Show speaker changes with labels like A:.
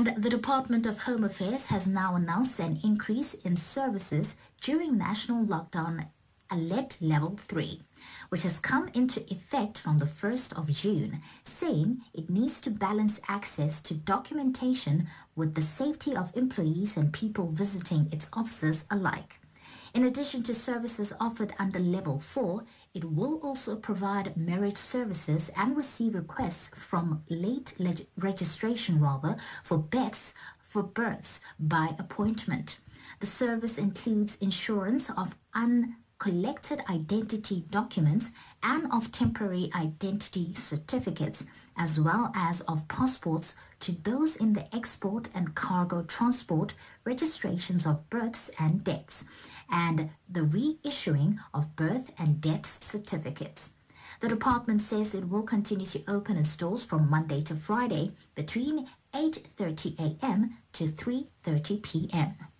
A: And the Department of Home Affairs has now announced an increase in services during national lockdown alert level 3, which has come into effect from the 1st of June, saying it needs to balance access to documentation with the safety of employees and people visiting its offices alike. In addition to services offered under Level 4, it will also provide merit services and receive requests from late registration for births by appointment. The service includes insurance of uncollected identity documents and of temporary identity certificates, as well as of passports to those in the export and cargo transport, registrations of births and deaths, and the reissuing of birth and death certificates. The department says it will continue to open its doors from Monday to Friday between 8:30 a.m. to 3:30 p.m.